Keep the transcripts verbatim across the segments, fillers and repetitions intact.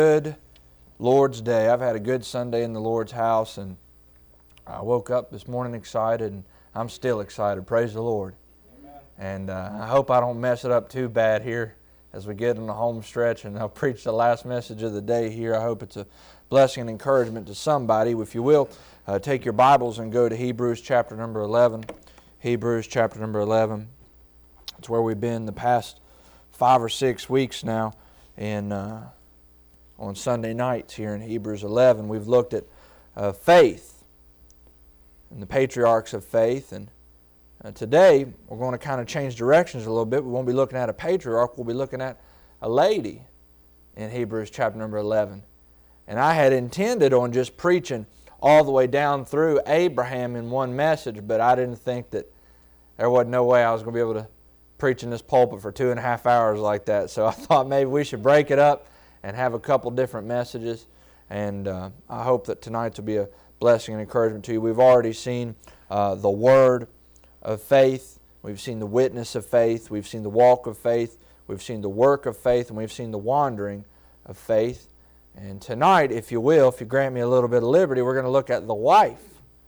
Good Lord's Day. I've had a good Sunday in the Lord's house, and I woke up this morning excited, and I'm still excited. Praise the Lord. Amen. And uh, I hope I don't mess it up too bad here as we get in the home stretch, and I'll preach the last message of the day here. I hope it's a blessing and encouragement to somebody. If you will, uh, take your Bibles and go to Hebrews chapter number eleven. Hebrews chapter number eleven. It's where we've been the past five or six weeks now, and uh, on Sunday nights here in Hebrews eleven, we've looked at uh, faith and the patriarchs of faith. And uh, today, we're going to kind of change directions a little bit. We won't be looking at a patriarch. We'll be looking at a lady in Hebrews chapter number eleven. And I had intended on just preaching all the way down through Abraham in one message, but I didn't think that there wasn't no way I was going to be able to preach in this pulpit for two and a half hours like that. So I thought maybe we should break it up and have a couple different messages. And uh, I hope that tonight's will be a blessing and encouragement to you. We've already seen uh, the word of faith. We've seen the witness of faith. We've seen the walk of faith. We've seen the work of faith. And we've seen the wandering of faith. And tonight, if you will, if you grant me a little bit of liberty, we're going to look at the wife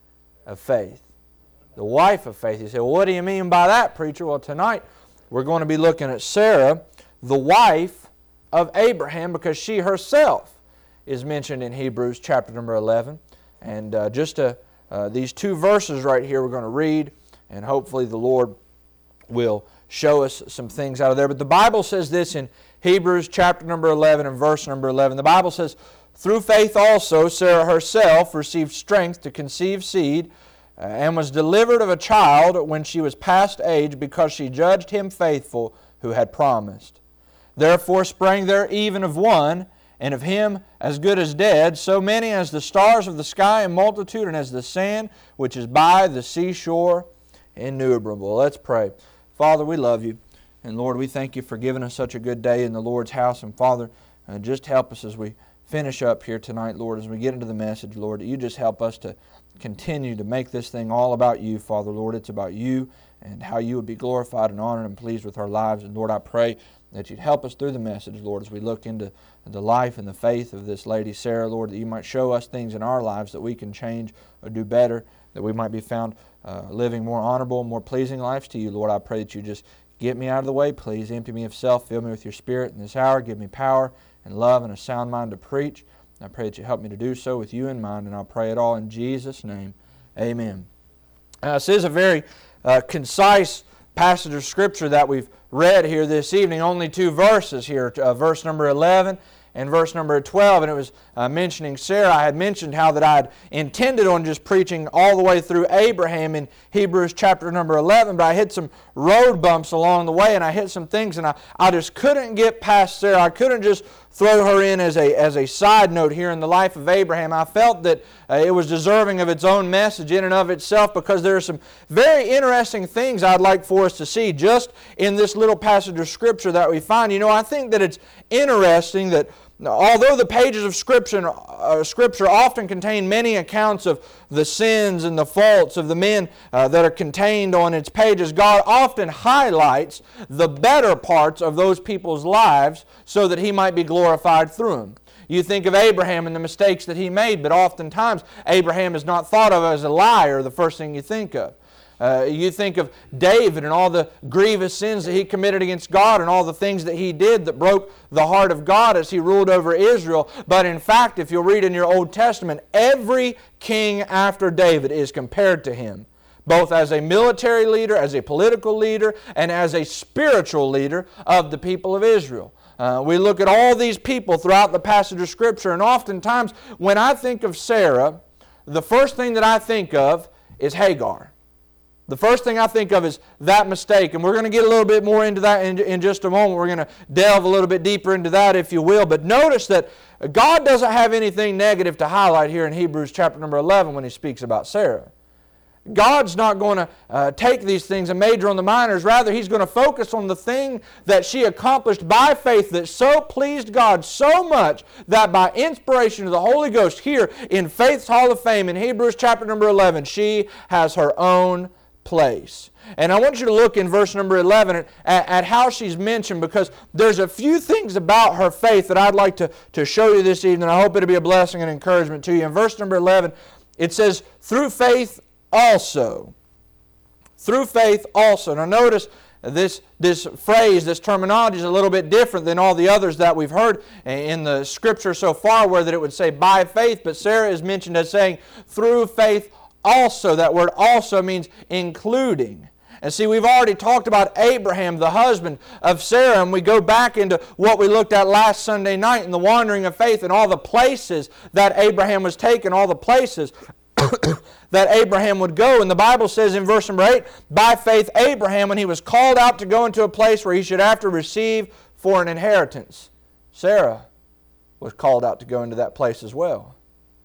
of faith. The wife of faith. You say, well, what do you mean by that, preacher? Well, tonight we're going to be looking at Sarah, the wife of Abraham, because she herself is mentioned in Hebrews chapter number eleven. And uh, just uh, uh, these two verses right here we're going to read, and hopefully the Lord will show us some things out of there. But the Bible says this in Hebrews chapter number eleven and verse number eleven. The Bible says, through faith also Sarah herself received strength to conceive seed, uh, and was delivered of a child when she was past age, because she judged him faithful who had promised. Therefore sprang there even of one, and of him as good as dead, so many as the stars of the sky in multitude, and as the sand which is by the seashore innumerable. Let's pray. Father, we love you. And Lord, we thank you for giving us such a good day in the Lord's house. And Father, uh, just help us as we finish up here tonight, Lord, as we get into the message, Lord, that you just help us to continue to make this thing all about you, Father, Lord. It's about you and how you would be glorified and honored and pleased with our lives. And Lord, I pray that you'd help us through the message, Lord, as we look into the life and the faith of this lady, Sarah, Lord, that you might show us things in our lives that we can change or do better, that we might be found uh, living more honorable, more pleasing lives to you, Lord. I pray that you just get me out of the way, please. Empty me of self. Fill me with your Spirit in this hour. Give me power and love and a sound mind to preach. I pray that you help me to do so with you in mind, and I'll pray it all in Jesus' name. Amen. Now, this is a very uh, concise passage of Scripture that we've read here this evening. Only two verses here, uh, verse number eleven and verse number twelve, and it was uh, mentioning Sarah. I had mentioned how that I had intended on just preaching all the way through Abraham in Hebrews chapter number eleven, but I hit some road bumps along the way, and I hit some things, and I, I just couldn't get past Sarah. I couldn't just throw her in as a, as a side note here in the life of Abraham. I felt that uh, it was deserving of its own message in and of itself, because there are some very interesting things I'd like for us to see just in this little passage of Scripture that we find. You know, I think that it's interesting that although the pages of Scripture, uh, Scripture often contain many accounts of the sins and the faults of the men uh, that are contained on its pages, God often highlights the better parts of those people's lives so that He might be glorified through them. You think of Abraham and the mistakes that he made, but oftentimes Abraham is not thought of as a liar, the first thing you think of. Uh, you think of David and all the grievous sins that he committed against God and all the things that he did that broke the heart of God as he ruled over Israel. But in fact, if you'll read in your Old Testament, every king after David is compared to him, both as a military leader, as a political leader, and as a spiritual leader of the people of Israel. Uh, we look at all these people throughout the passage of Scripture, and oftentimes when I think of Sarah, the first thing that I think of is Hagar. The first thing I think of is that mistake, and we're going to get a little bit more into that in, in just a moment. We're going to delve a little bit deeper into that, if you will. But notice that God doesn't have anything negative to highlight here in Hebrews chapter number eleven when He speaks about Sarah. God's not going to uh, take these things and major on the minors. Rather, He's going to focus on the thing that she accomplished by faith that so pleased God so much that by inspiration of the Holy Ghost here in Faith's Hall of Fame in Hebrews chapter number eleven, she has her own place. And I want you to look in verse number eleven at, at how she's mentioned, because there's a few things about her faith that I'd like to, to show you this evening. I hope it'll be a blessing and encouragement to you. In verse number eleven, it says, through faith also. Through faith also. Now notice this, this phrase, this terminology is a little bit different than all the others that we've heard in the Scripture so far, where that it would say by faith, but Sarah is mentioned as saying through faith also. That word also means including. And see, we've already talked about Abraham, the husband of Sarah, and we go back into what we looked at last Sunday night in the wandering of faith and all the places that Abraham was taken, all the places that Abraham would go. And the Bible says in verse number eight, by faith Abraham, when he was called out to go into a place where he should have to receive for an inheritance. Sarah was called out to go into that place as well.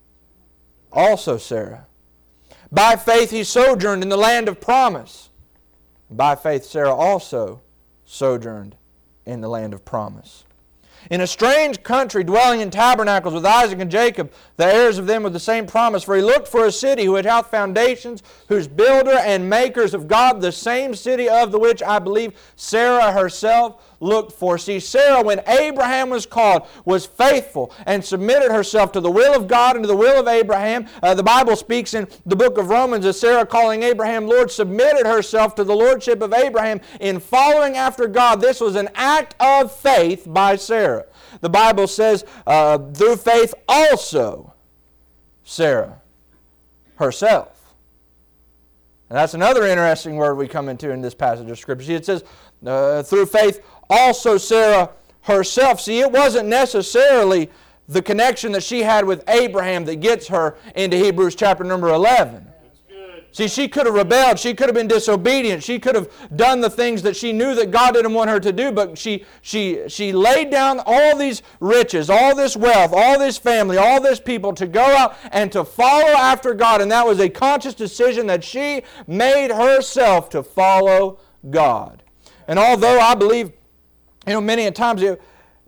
Also Sarah. By faith he sojourned in the land of promise. By faith Sarah also sojourned in the land of promise. In a strange country, dwelling in tabernacles with Isaac and Jacob, the heirs of them with the same promise. For he looked for a city who had hath foundations, whose builder and makers of God, the same city of the which I believe Sarah herself looked for. See, Sarah, when Abraham was called, was faithful and submitted herself to the will of God and to the will of Abraham. Uh, the Bible speaks in the book of Romans of Sarah calling Abraham Lord, submitted herself to the lordship of Abraham in following after God. This was an act of faith by Sarah. The Bible says, uh, through faith also, Sarah herself. And that's another interesting word we come into in this passage of Scripture. See, it says, uh, through faith also Sarah herself. See, it wasn't necessarily the connection that she had with Abraham that gets her into Hebrews chapter number eleven. See, she could have rebelled. She could have been disobedient. She could have done the things that she knew that God didn't want her to do, but she, she, she laid down all these riches, all this wealth, all this family, all this people to go out and to follow after God. And that was a conscious decision that she made herself to follow God. And although I believe, you know, many a times, it,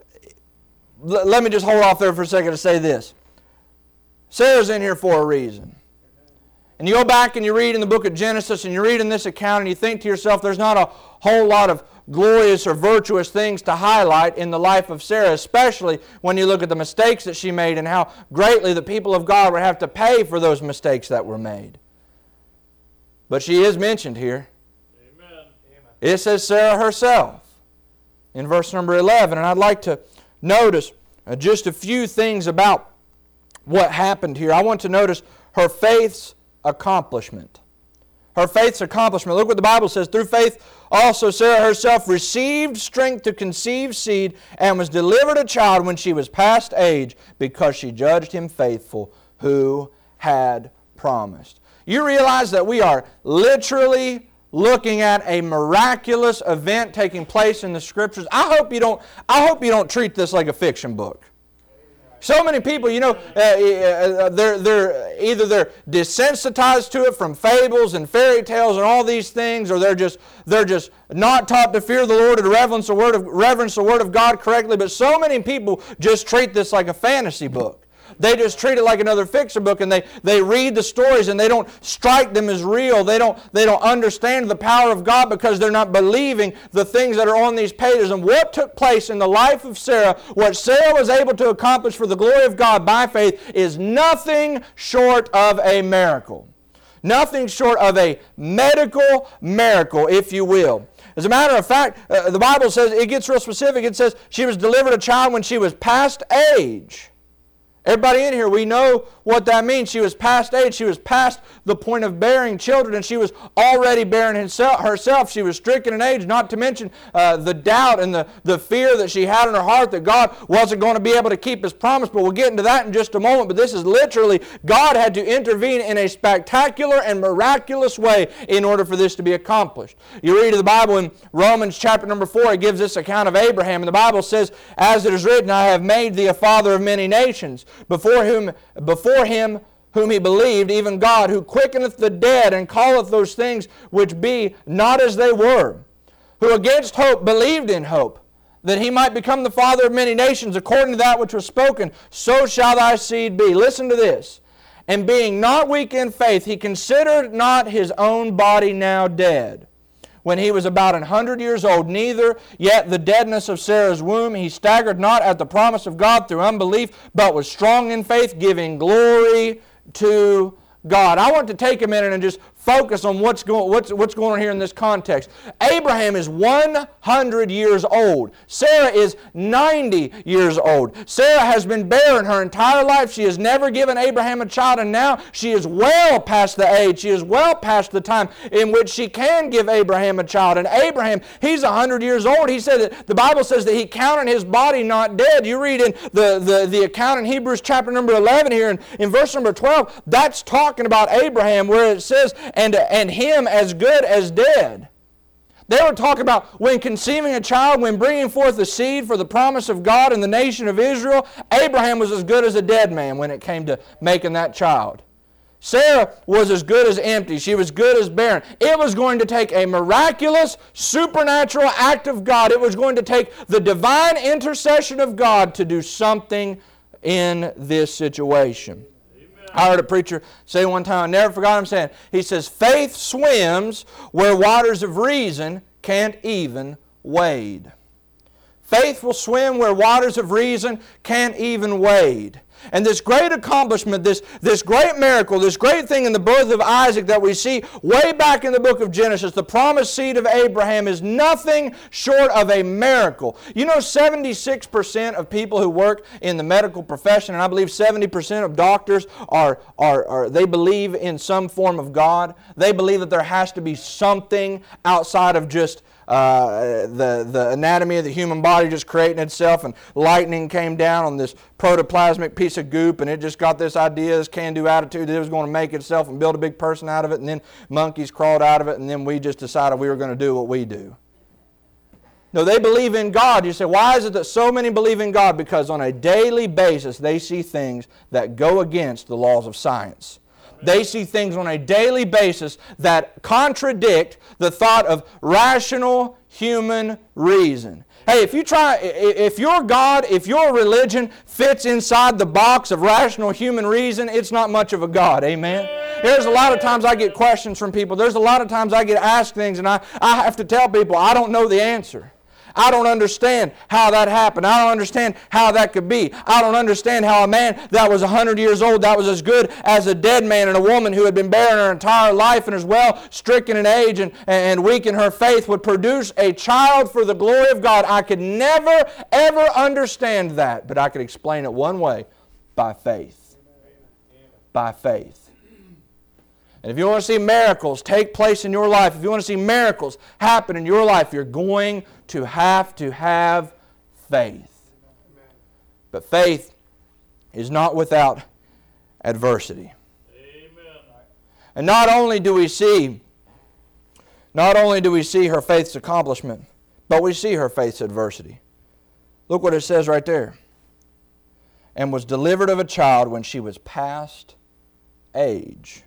let me just hold off there for a second to say this. Sarah's in here for a reason. And you go back and you read in the book of Genesis and you read in this account and you think to yourself, there's not a whole lot of glorious or virtuous things to highlight in the life of Sarah, especially when you look at the mistakes that she made and how greatly the people of God would have to pay for those mistakes that were made. But she is mentioned here. Amen. It says Sarah herself in verse number eleven. And I'd like to notice just a few things about what happened here. I want to notice her faith's accomplishment. Her faith's accomplishment. Look what the Bible says. Through faith also Sarah herself received strength to conceive seed and was delivered a child when she was past age, because she judged him faithful who had promised. You realize that we are literally looking at a miraculous event taking place in the Scriptures. I hope you don't, I hope you don't treat this like a fiction book. So many people, you know, uh, they're, they're either they're desensitized to it from fables and fairy tales and all these things, or they're just they're just not taught to fear the Lord or to reverence the word of reverence the word of God correctly. But so many people just treat this like a fantasy book. They just treat it like another fiction book, and they, they read the stories and they don't strike them as real. They don't, they don't understand the power of God because they're not believing the things that are on these pages. And what took place in the life of Sarah, what Sarah was able to accomplish for the glory of God by faith, is nothing short of a miracle. Nothing short of a medical miracle, if you will. As a matter of fact, uh, the Bible says, it gets real specific. It says she was delivered a child when she was past age. Everybody in here, we know what that means. She was past age. She was past the point of bearing children, and she was already bearing herself. She was stricken in age, not to mention uh, the doubt and the, the fear that she had in her heart that God wasn't going to be able to keep His promise. But we'll get into that in just a moment. But this is literally, God had to intervene in a spectacular and miraculous way in order for this to be accomplished. You read the Bible in Romans chapter number four, it gives this account of Abraham. And the Bible says, as it is written, I have made thee a father of many nations, before whom, before him whom he believed, even God, who quickeneth the dead and calleth those things which be not as they were, who against hope believed in hope, that he might become the father of many nations, according to that which was spoken, so shall thy seed be. Listen to this. And being not weak in faith, he considered not his own body now dead, when he was about an hundred years old, neither yet the deadness of Sarah's womb. He staggered not at the promise of God through unbelief, but was strong in faith, giving glory to God. I want to take a minute and just focus on what's going, what's, what's going on here in this context. Abraham is one hundred years old. Sarah is ninety years old. Sarah has been barren her entire life. She has never given Abraham a child, and now she is well past the age. She is well past the time in which she can give Abraham a child. And Abraham, he's one hundred years old. He said that the Bible says that he counted his body not dead. You read in the, the, the account in Hebrews chapter number eleven here, and in verse number twelve, that's talking about Abraham, where it says, and, and him as good as dead. They were talking about when conceiving a child, when bringing forth the seed for the promise of God and the nation of Israel, Abraham was as good as a dead man when it came to making that child. Sarah was as good as empty. She was good as barren. It was going to take a miraculous, supernatural act of God. It was going to take the divine intercession of God to do something in this situation. I heard a preacher say one time, I never forgot him saying, he says, faith swims where waters of reason can't even wade. Faith will swim where waters of reason can't even wade. And this great accomplishment, this, this great miracle, this great thing in the birth of Isaac that we see way back in the book of Genesis, the promised seed of Abraham, is nothing short of a miracle. You know, seventy-six percent of people who work in the medical profession, and I believe seventy percent of doctors, are, are, are they believe in some form of God. They believe that there has to be something outside of just Uh, the, the anatomy of the human body just creating itself, and lightning came down on this protoplasmic piece of goop, and it just got this idea, this can-do attitude that it was going to make itself and build a big person out of it, and then monkeys crawled out of it, and then we just decided we were going to do what we do. No, they believe in God. You say, why is it that so many believe in God? Because on a daily basis they see things that go against the laws of science. They see things on a daily basis that contradict the thought of rational human reason. Hey, if you try, if your God, if your religion fits inside the box of rational human reason, it's not much of a God. Amen? There's a lot of times I get questions from people. There's a lot of times I get asked things, and I, I have to tell people I don't know the answer. I don't understand how that happened. I don't understand how that could be. I don't understand how a man that was one hundred years old, that was as good as a dead man, and a woman who had been barren her entire life and as well stricken in age and, and weak in her faith would produce a child for the glory of God. I could never, ever understand that, but I could explain it one way: by faith. By faith. And if you want to see miracles take place in your life, if you want to see miracles happen in your life, you're going to have to have faith. But faith is not without adversity. Amen. And not only do we see, not only do we see her faith's accomplishment, but we see her faith's adversity. Look what it says right there. And was delivered of a child when she was past age.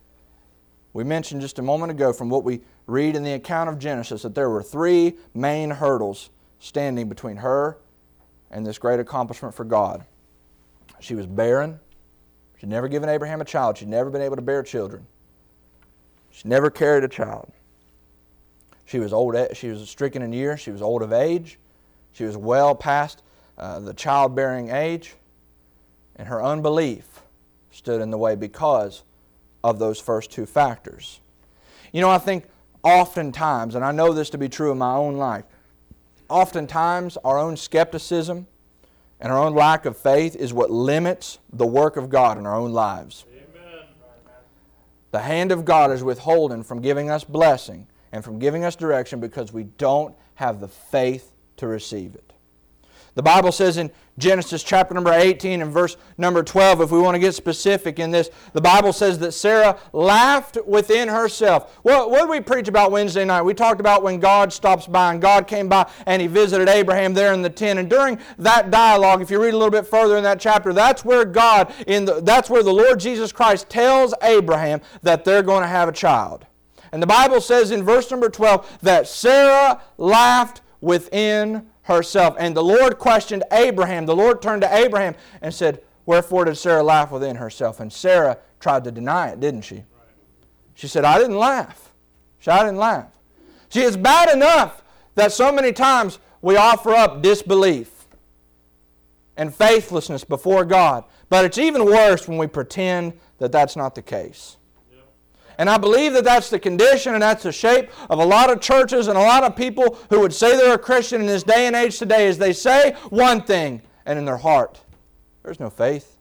We mentioned just a moment ago from what we read in the account of Genesis that there were three main hurdles standing between her and this great accomplishment for God. She was barren. She'd never given Abraham a child. She'd never been able to bear children. She never carried a child. She was old. She was stricken in years. She was old of age. She was well past uh, the childbearing age. And her unbelief stood in the way because of those first two factors. You know, I think oftentimes, and I know this to be true in my own life, oftentimes our own skepticism and our own lack of faith is what limits the work of God in our own lives. Amen. The hand of God is withholding from giving us blessing and from giving us direction because we don't have the faith to receive it. The Bible says in Genesis chapter number eighteen and verse number twelve, if we want to get specific in this, the Bible says that Sarah laughed within herself. What, what did we preach about Wednesday night? We talked about when God stops by, and God came by and He visited Abraham there in the tent. And during that dialogue, if you read a little bit further in that chapter, that's where God, in the, that's where the Lord Jesus Christ tells Abraham that they're going to have a child. And the Bible says in verse number twelve that Sarah laughed within herself. And the Lord questioned Abraham. The Lord turned to Abraham and said, Wherefore did Sarah laugh within herself? And Sarah tried to deny it, didn't she? She said, I didn't laugh. She said, I didn't laugh. See, it's bad enough that so many times we offer up disbelief and faithlessness before God. But it's even worse when we pretend that that's not the case. And I believe that that's the condition and that's the shape of a lot of churches and a lot of people who would say they're a Christian in this day and age today, is they say one thing and in their heart there's no faith.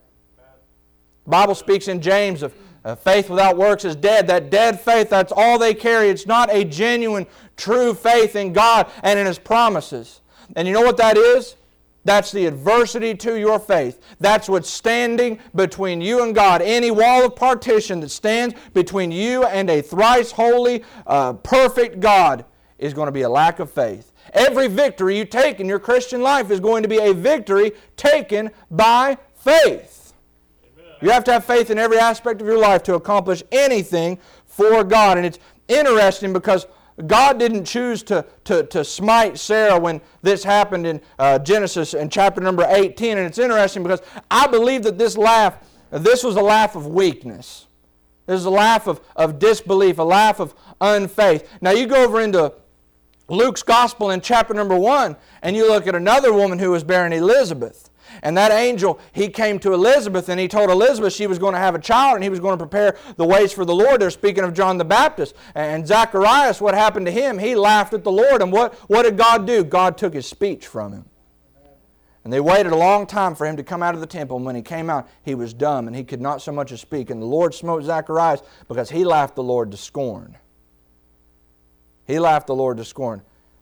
The Bible speaks in James of uh, faith without works is dead. That dead faith, that's all they carry. It's not a genuine, true faith in God and in His promises. And you know what that is? That's the adversity to your faith. That's what's standing between you and God. Any wall of partition that stands between you and a thrice holy, uh, perfect God is going to be a lack of faith. Every victory you take in your Christian life is going to be a victory taken by faith. Amen. You have to have faith in every aspect of your life to accomplish anything for God. And it's interesting because God didn't choose to, to, to smite Sarah when this happened in uh, Genesis in chapter number eighteen. And it's interesting because I believe that this laugh, this was a laugh of weakness. This is a laugh of, of disbelief, a laugh of unfaith. Now you go over into Luke's Gospel in chapter number one, and you look at another woman who was bearing Elizabeth. And that angel, he came to Elizabeth and he told Elizabeth she was going to have a child and he was going to prepare the ways for the Lord. They're speaking of John the Baptist. And Zacharias, what happened to him? He laughed at the Lord. And what, what did God do? God took his speech from him. And they waited a long time for him to come out of the temple. And when he came out, he was dumb and he could not so much as speak. And the Lord smote Zacharias because he laughed the Lord to scorn. He laughed the Lord to scorn.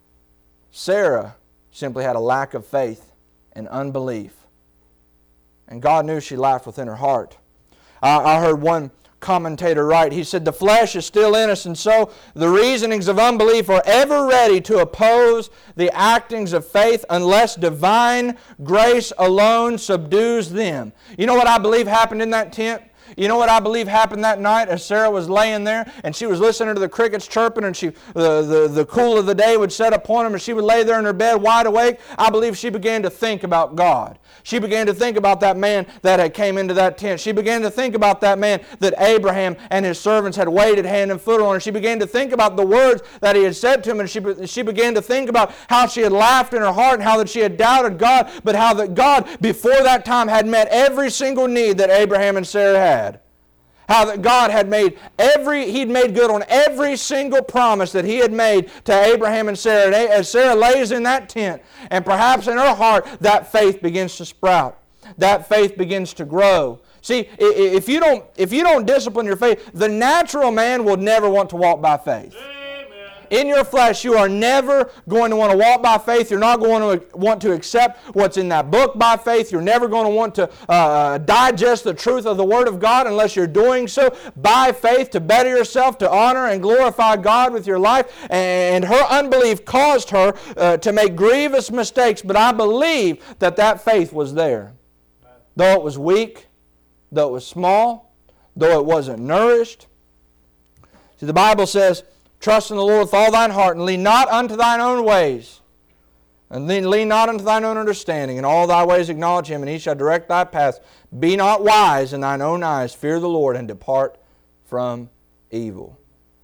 Sarah simply had a lack of faith and unbelief. And God knew she laughed within her heart. I, I heard one commentator write, he said, the flesh is still in us, and so the reasonings of unbelief are ever ready to oppose the actings of faith unless divine grace alone subdues them. You know what I believe happened in that tent? You know what I believe happened that night as Sarah was laying there and she was listening to the crickets chirping and she, the, the, the cool of the day would set upon them and she would lay there in her bed wide awake? I believe she began to think about God. She began to think about that man that had came into that tent. She began to think about that man that Abraham and his servants had waited hand and foot on. And she began to think about the words that he had said to him. And she, she began to think about how she had laughed in her heart and how that she had doubted God, but how that God before that time had met every single need that Abraham and Sarah had. How that God had made every, He'd made good on every single promise that He had made to Abraham and Sarah. And as Sarah lays in that tent, and perhaps in her heart, that faith begins to sprout. That faith begins to grow. See, if you don't, if you don't discipline your faith, the natural man will never want to walk by faith. In your flesh, you are never going to want to walk by faith. You're not going to want to accept what's in that book by faith. You're never going to want to uh, digest the truth of the Word of God unless you're doing so by faith to better yourself, to honor and glorify God with your life. And her unbelief caused her uh, to make grievous mistakes. But I believe that that faith was there. Though it was weak, though it was small, though it wasn't nourished. See, the Bible says, trust in the Lord with all thine heart, and lean not unto thine own ways. And lean, lean not unto thine own understanding. In all thy ways acknowledge Him, and He shall direct thy paths. Be not wise in thine own eyes. Fear the Lord, and depart from evil.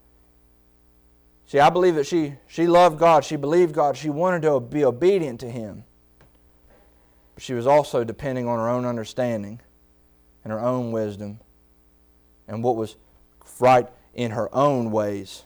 See, I believe that she, she loved God. She believed God. She wanted to be obedient to Him. But she was also depending on her own understanding and her own wisdom and what was right in her own ways.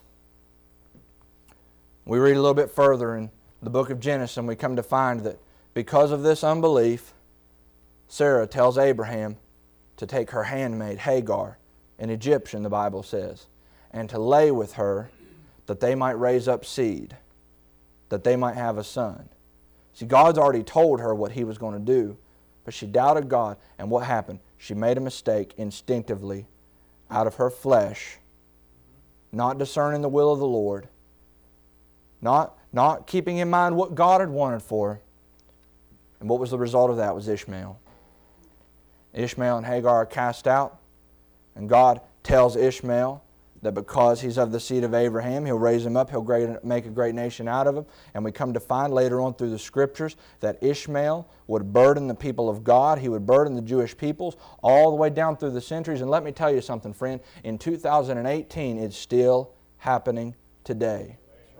We read a little bit further in the book of Genesis and we come to find that because of this unbelief, Sarah tells Abraham to take her handmaid Hagar, an Egyptian, the Bible says, and to lay with her that they might raise up seed, that they might have a son. See, God's already told her what He was going to do, but she doubted God, and what happened? She made a mistake instinctively out of her flesh, not discerning the will of the Lord, Not, not keeping in mind what God had wanted for her. And what was the result of that? Was Ishmael. Ishmael and Hagar are cast out. And God tells Ishmael that because he's of the seed of Abraham, he'll raise him up, he'll great, make a great nation out of him. And we come to find later on through the Scriptures that Ishmael would burden the people of God. He would burden the Jewish peoples all the way down through the centuries. And let me tell you something, friend. In two thousand eighteen, it's still happening today.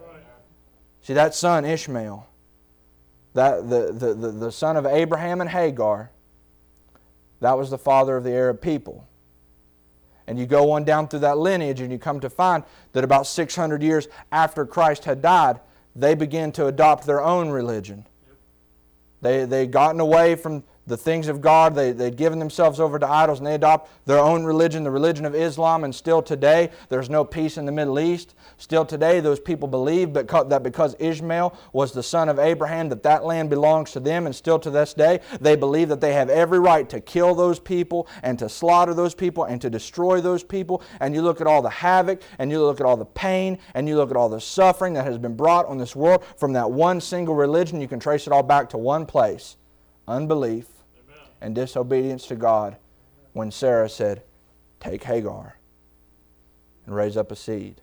See, that son Ishmael, that the, the, the, the son of Abraham and Hagar, that was the father of the Arab people. And you go on down through that lineage and you come to find that about six hundred years after Christ had died, they began to adopt their own religion. They they gotten away from the things of God. They, they'd given themselves over to idols, and they adopt their own religion, the religion of Islam. And still today, there's no peace in the Middle East. Still today, those people believe that because Ishmael was the son of Abraham, that that land belongs to them. And still to this day, they believe that they have every right to kill those people and to slaughter those people and to destroy those people. And you look at all the havoc, and you look at all the pain, and you look at all the suffering that has been brought on this world from that one single religion. You can trace it all back to one place: unbelief and disobedience to God, when Sarah said, "Take Hagar and raise up a seed."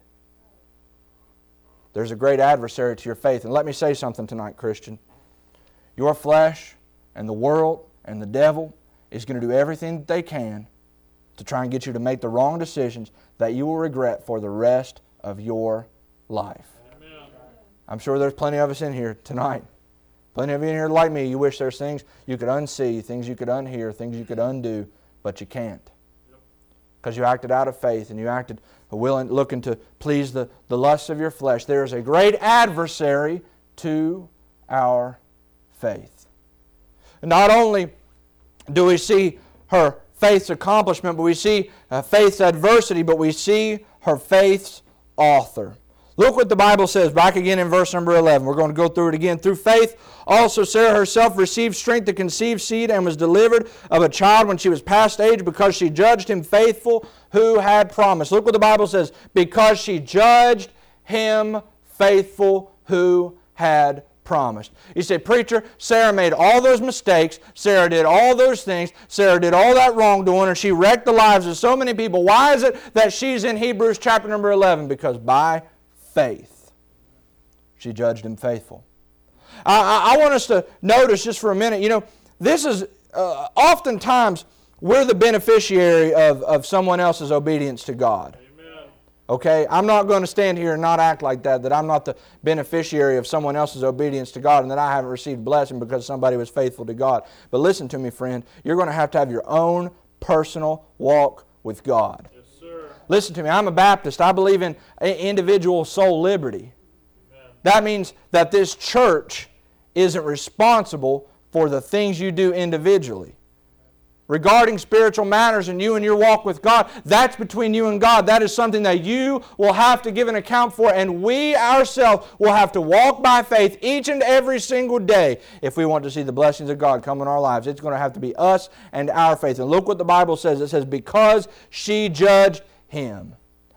There's a great adversary to your faith. And let me say something tonight, Christian. Your flesh and the world and the devil is going to do everything that they can to try and get you to make the wrong decisions that you will regret for the rest of your life. Amen. I'm sure there's plenty of us in here tonight. Plenty of you in here like me, you wish there's things you could unsee, things you could unhear, things you could undo, but you can't. Because you acted out of faith and you acted willing, looking to please the, the lusts of your flesh. There is a great adversary to our faith. And not only do we see her faith's accomplishment, but we see uh, faith's adversity, but we see her faith's author. Look what the Bible says back again in verse number eleven. We're going to go through it again. Through faith, also Sarah herself received strength to conceive seed and was delivered of a child when she was past age, because she judged him faithful who had promised. Look what the Bible says. Because she judged him faithful who had promised. You say, "Preacher, Sarah made all those mistakes. Sarah did all those things. Sarah did all that wrongdoing, and she wrecked the lives of so many people. Why is it that she's in Hebrews chapter number eleven? Because by faith she judged him faithful." I, I, I want us to notice just for a minute, you know, this is uh, oftentimes we're the beneficiary of, of someone else's obedience to God. Amen. Okay? I'm not going to stand here and not act like that, that I'm not the beneficiary of someone else's obedience to God and that I haven't received blessing because somebody was faithful to God. But listen to me, friend, you're going to have to have your own personal walk with God. Listen to me, I'm a Baptist. I believe in individual soul liberty. Amen. That means that this church isn't responsible for the things you do individually. Regarding spiritual matters and you and your walk with God, that's between you and God. That is something that you will have to give an account for, and we ourselves will have to walk by faith each and every single day if we want to see the blessings of God come in our lives. It's going to have to be us and our faith. And look what the Bible says. It says, because she judged him.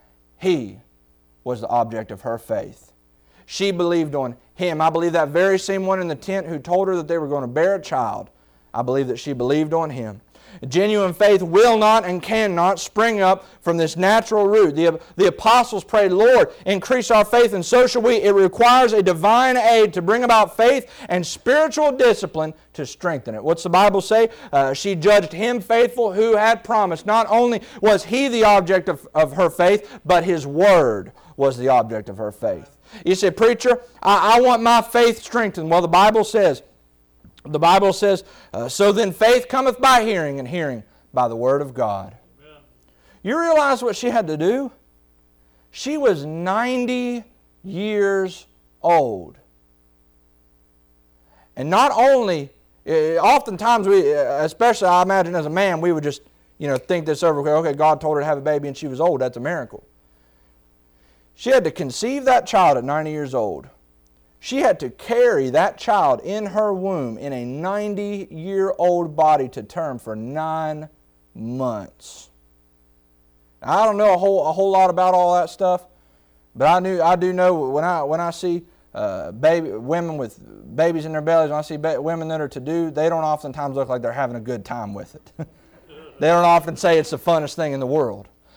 He was the object of her faith. She believed on him. I believe that very same one in the tent who told her that they were going to bear a child, I believe that she believed on him. Genuine faith will not and cannot spring up from this natural root. The, the apostles prayed, "Lord, increase our faith," and so shall we. It requires a divine aid to bring about faith and spiritual discipline to strengthen it. What's the Bible say? Uh, she judged him faithful who had promised. Not only was he the object of, of her faith, but his word was the object of her faith. You say, "Preacher, I, I want my faith strengthened." Well, the Bible says, The Bible says, uh, "So then faith cometh by hearing, and hearing by the word of God." Amen. You realize what she had to do? She was ninety years old. And not only, uh, oftentimes we, uh, especially I imagine as a man, we would just, you know, think this over. Okay, God told her to have a baby and she was old. That's a miracle. She had to conceive that child at ninety years old. She had to carry that child in her womb in a ninety-year-old body to term for nine months. Now, I don't know a whole a whole lot about all that stuff, but I knew I do know when I when I see uh, baby women with babies in their bellies, when I see ba- women that are to do, they don't oftentimes look like they're having a good time with it. They don't often say it's the funnest thing in the world.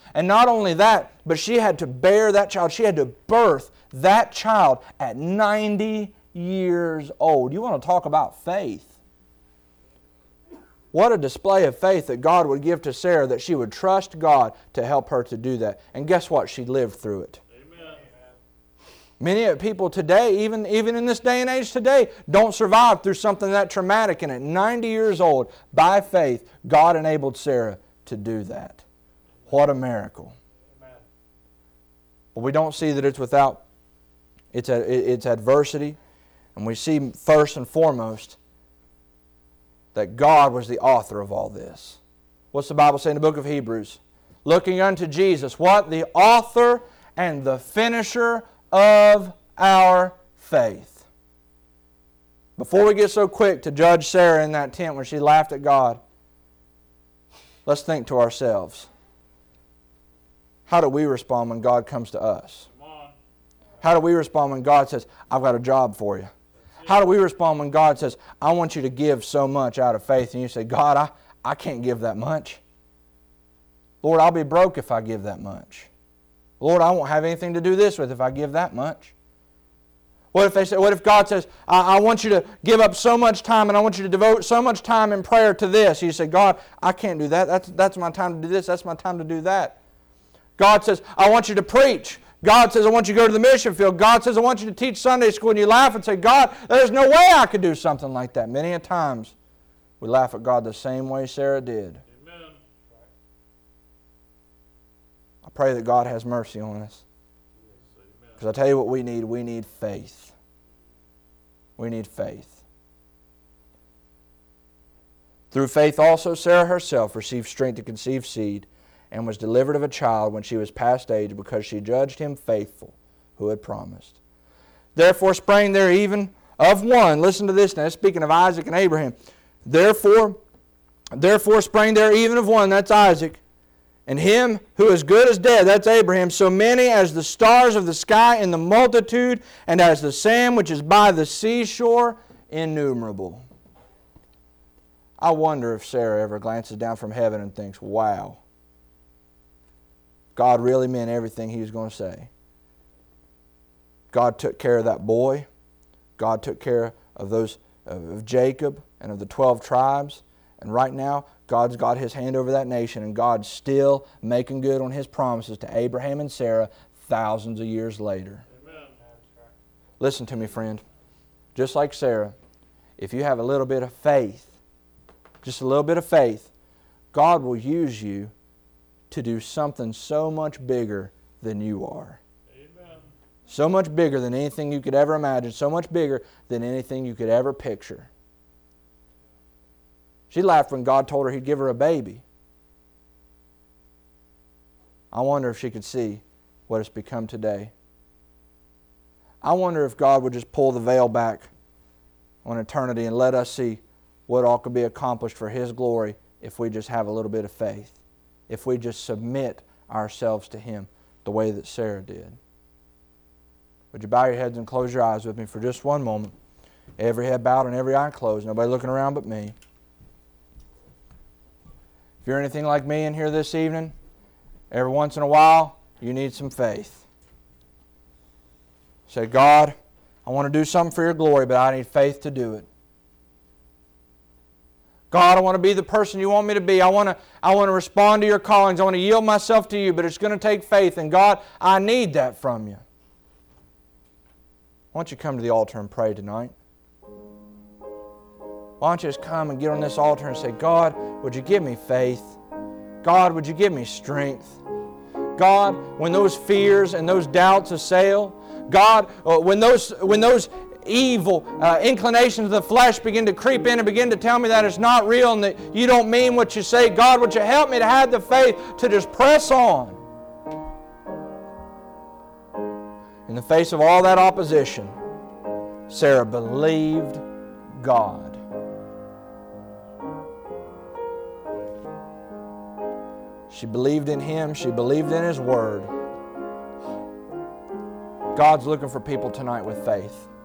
And not only that, but she had to bear that child. She had to birth that child at ninety years old. You want to talk about faith? What a display of faith that God would give to Sarah, that she would trust God to help her to do that. And guess what? She lived through it. Amen. Many people today, even, even in this day and age today, don't survive through something that traumatic. And at ninety years old, by faith, God enabled Sarah to do that. What a miracle. Amen. But we don't see that it's without its, its adversity. And we see first and foremost that God was the author of all this. What's the Bible say in the book of Hebrews? Looking unto Jesus, what? The author and the finisher of our faith. Before we get so quick to judge Sarah in that tent when she laughed at God, let's think to ourselves. How do we respond when God comes to us? How do we respond when God says, I've got a job for you? How do we respond when God says, I want you to give so much out of faith, and you say, God, I, I can't give that much. Lord, I'll be broke if I give that much. Lord, I won't have anything to do this with if I give that much. What if they say, what if God says, I, I want you to give up so much time and I want you to devote so much time in prayer to this. You say, God, I can't do that. That's, that's my time to do this. That's my time to do that. God says, I want you to preach. God says, I want you to go to the mission field. God says, I want you to teach Sunday school. And you laugh and say, God, there's no way I could do something like that. Many a times we laugh at God the same way Sarah did. Amen. I pray that God has mercy on us. Because I tell you what we need. We need faith. We need faith. Through faith also Sarah herself received strength to conceive seed, and was delivered of a child when she was past age, because she judged him faithful who had promised. Therefore sprang there even of one, listen to this now, speaking of Isaac and Abraham, therefore, therefore sprang there even of one, that's Isaac, and him who is good as dead, that's Abraham, so many as the stars of the sky in the multitude, and as the sand which is by the seashore, innumerable. I wonder if Sarah ever glances down from heaven and thinks, wow, God really meant everything He was going to say. God took care of that boy. God took care of those of Jacob and of the twelve tribes. And right now, God's got His hand over that nation, and God's still making good on His promises to Abraham and Sarah thousands of years later. Amen. Listen to me, friend. Just like Sarah, if you have a little bit of faith, just a little bit of faith, God will use you to do something so much bigger than you are. Amen. So much bigger than anything you could ever imagine. So much bigger than anything you could ever picture. She laughed when God told her He'd give her a baby. I wonder if she could see what it's become today. I wonder if God would just pull the veil back on eternity and let us see what all could be accomplished for His glory if we just have a little bit of faith. If we just submit ourselves to Him the way that Sarah did. Would you bow your heads and close your eyes with me for just one moment? Every head bowed and every eye closed. Nobody looking around but me. If you're anything like me in here this evening, every once in a while, you need some faith. Say, God, I want to do something for Your glory, but I need faith to do it. God, I want to be the person You want me to be. I want to, I want to respond to Your callings. I want to yield myself to You, but it's going to take faith. And God, I need that from You. Why don't you come to the altar and pray tonight? Why don't you just come and get on this altar and say, God, would You give me faith? God, would You give me strength? God, when those fears and those doubts assail, God, when those, when those evil uh, inclinations of the flesh begin to creep in and begin to tell me that it's not real and that You don't mean what You say, God, would You help me to have the faith to just press on? In the face of all that opposition, Sarah believed God. She believed in Him. She believed in His Word. God's looking for people tonight with faith.